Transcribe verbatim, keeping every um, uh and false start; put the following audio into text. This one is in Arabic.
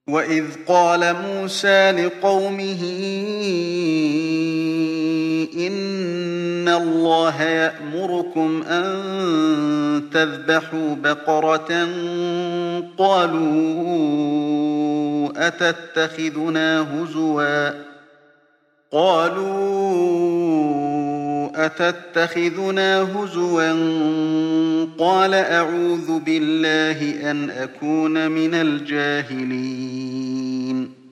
وَإِذْ قَالَ مُوسَىٰ لِقَوْمِهِ إِنَّ اللَّهَ يَأْمُرُكُمْ أَن تَذْبَحُوا بَقَرَةً قَالُوا أَتَتَّخِذُنَا هُزُوًا ۖ قَالَ أَعُوذُ بِاللَّهِ أَنْ أَكُونَ مِنَ الْجَاهِلِينَ